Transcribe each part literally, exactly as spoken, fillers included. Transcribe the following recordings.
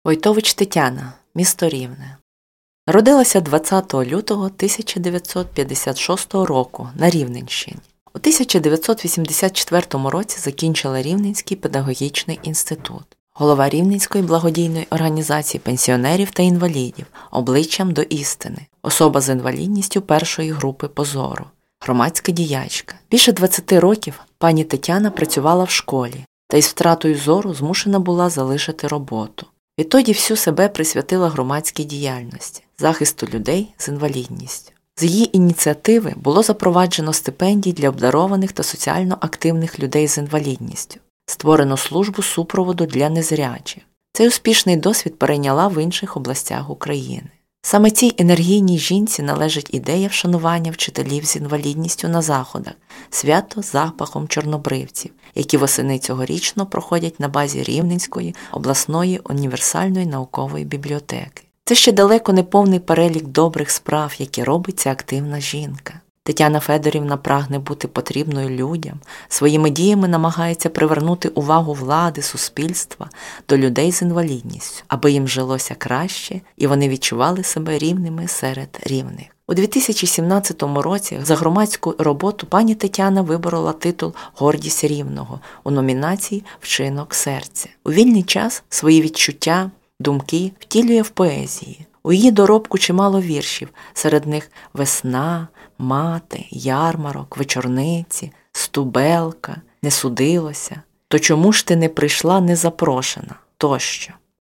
Войтович Тетяна, місто Рівне. Народилася двадцятого лютого тисяча дев'ятсот п'ятдесят шостого року на Рівненщині. У тисяча дев'ятсот вісімдесят четвертому році закінчила Рівненський педагогічний інститут. Голова Рівненської благодійної організації пенсіонерів та інвалідів «Обличчям до істини». Особа з інвалідністю першої групи позору. Громадська діячка. Більше двадцяти років пані Тетяна працювала в школі та із втратою зору змушена була залишити роботу. Відтоді всю себе присвятила громадській діяльності, захисту людей з інвалідністю. З її ініціативи було запроваджено стипендії для обдарованих та соціально активних людей з інвалідністю. Створено службу супроводу для незрячих. Цей успішний досвід перейняла в інших областях України. Саме цій енергійній жінці належить ідея вшанування вчителів з інвалідністю на заходах «Свято з запахом чорнобривців», які восени цьогорічно проходять на базі Рівненської обласної універсальної наукової бібліотеки. Це ще далеко не повний перелік добрих справ, які робить ця активна жінка. Тетяна Федорівна прагне бути потрібною людям, своїми діями намагається привернути увагу влади, суспільства до людей з інвалідністю, аби їм жилося краще і вони відчували себе рівними серед рівних. У дві тисячі сімнадцятому році за громадську роботу пані Тетяна виборола титул «Гордість Рівного» у номінації «Вчинок серця». У вільний час свої відчуття, думки втілює в поезії. У її доробку чимало віршів, серед них «Весна», «Мати», «Ярмарок», «Вечорниці», «Стубелка», «Не судилося», «То чому ж ти не прийшла незапрошена?» тощо.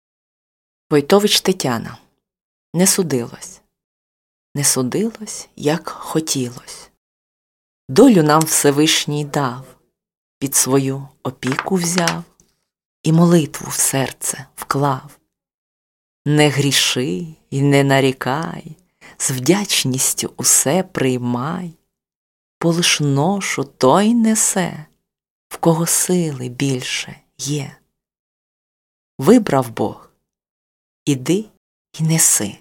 Войтович Тетяна. Не судилось. Не судилось, як хотілось. Долю нам Всевишній дав, під свою опіку взяв і молитву в серце вклав. Не гріши і не нарікай, з вдячністю усе приймай, бо лиш ношу той несе, в кого сили більше є. Вибрав Бог, іди і неси,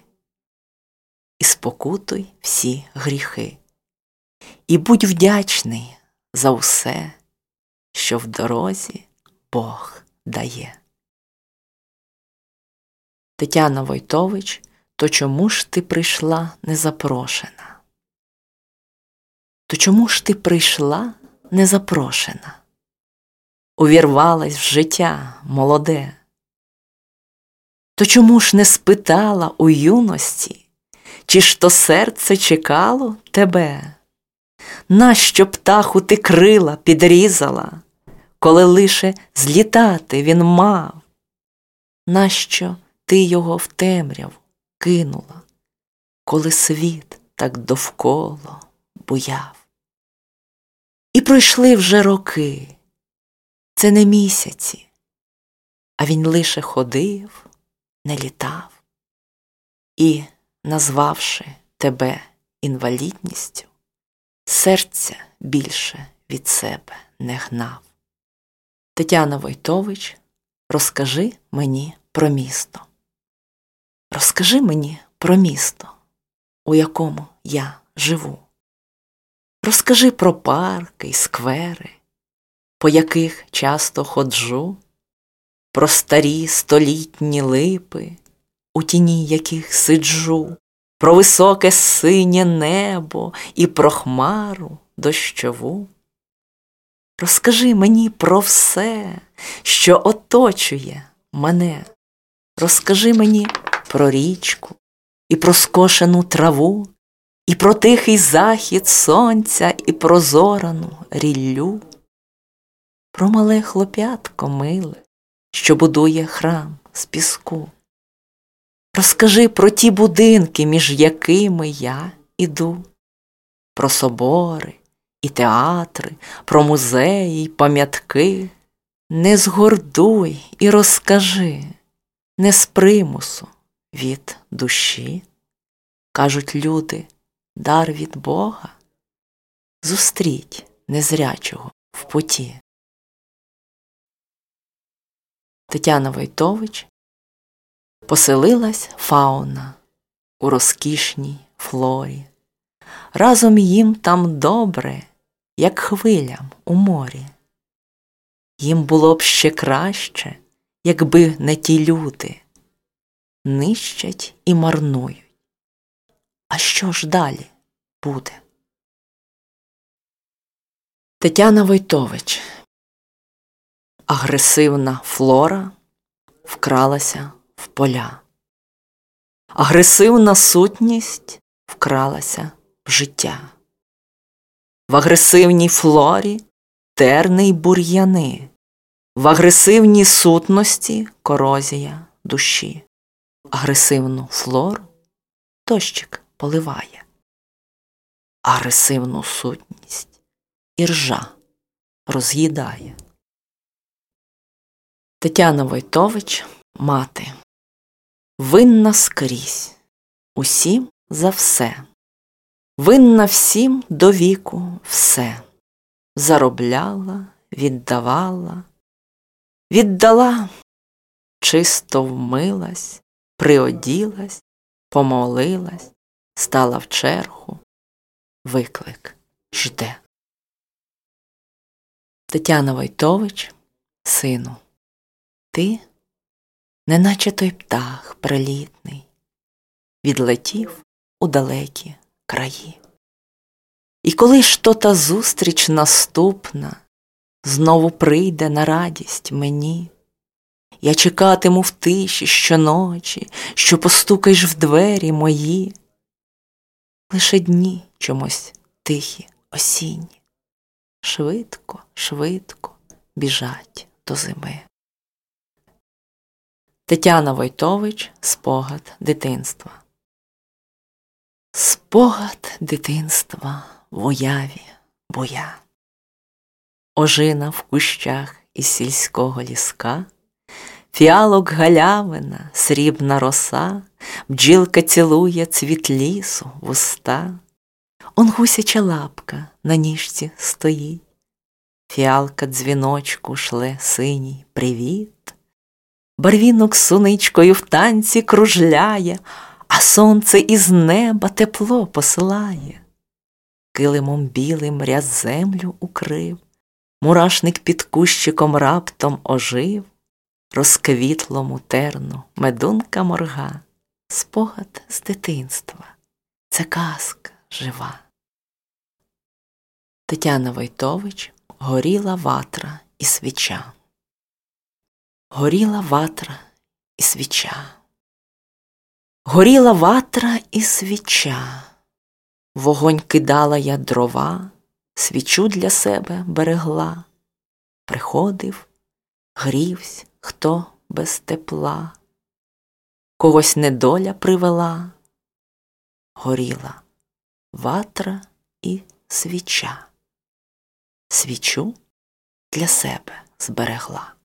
і спокутуй всі гріхи, і будь вдячний за усе, що в дорозі Бог дає. Тетяна Войтович, то чому ж ти прийшла незапрошена? То чому ж ти прийшла незапрошена? Увірвалась в життя молоде. То чому ж не спитала у юності, чи ж то серце чекало тебе? Нащо птаху ти крила підрізала, коли лише злітати він мав? Нащо ти його в темряву кинула, коли світ так довкола буяв? І пройшли вже роки, це не місяці, а він лише ходив, не літав. І, назвавши тебе інвалідністю, серця більше від себе не гнав. Тетяна Войтович, розкажи мені про місто. Розкажи мені про місто, у якому я живу. Розкажи про парки й сквери, по яких часто ходжу, про старі столітні липи, у тіні яких сиджу, про високе синє небо і про хмару дощову. Розкажи мені про все, що оточує мене. Розкажи мені про річку, і про скошену траву, і про тихий захід сонця, і про зорану ріллю. Про мале хлоп'ятко миле, що будує храм з піску. Розкажи про ті будинки, між якими я іду. Про собори і театри, про музеї й пам'ятки. Не згордуй і розкажи, не з примусу, від душі. Кажуть люди, дар від Бога. Зустріть незрячого в путі. Тетяна Войтович. Поселилась фауна у розкішній флорі. Разом їм там добре, як хвилям у морі. Їм було б ще краще, якби не ті люди, нищать і марнують. А що ж далі буде? Тетяна Войтович. Агресивна флора вкралася в поля. Агресивна сутність вкралася в життя. В агресивній флорі терни й бур'яни, в агресивній сутності корозія душі. Агресивну флору дощик поливає, агресивну сутність іржа роз'їдає. Тетяна Войтович, мати. Винна скрізь, усім за все. Винна всім до віку все. Заробляла, віддавала. Віддала, чисто вмилась, приоділась, помолилась, стала в чергу. Виклик жде. Тетяна Войтович, сину. Ти, неначе той птах прилітний, відлетів у далекі краї. І коли ж то та зустріч наступна знову прийде на радість мені, я чекатиму в тиші щоночі, що постукаєш в двері мої. Лише дні чомусь тихі, осінні, швидко, швидко біжать до зими. Тетяна Войтович, спогад дитинства. Спогад дитинства в уяві буя. Ожина в кущах із сільського ліска, фіалок галявина, срібна роса, бджілка цілує цвіт лісу в уста. Он гусяча лапка на ніжці стоїть, фіалка дзвіночку шле синій привіт. Барвінок суничкою в танці кружляє, а сонце із неба тепло посилає. Килимом білим ряд землю укрив, мурашник під кущиком раптом ожив, розквітлому терну медунка морга. Спогад з дитинства, це казка жива. Тетяна Войтович, горіла ватра і свіча. Горіла ватра і свіча. Горіла ватра і свіча. Вогонь кидала я дрова, свічу для себе берегла. Приходив, грівсь, хто без тепла. Когось недоля привела. Горіла ватра і свіча. Свічу для себе зберегла.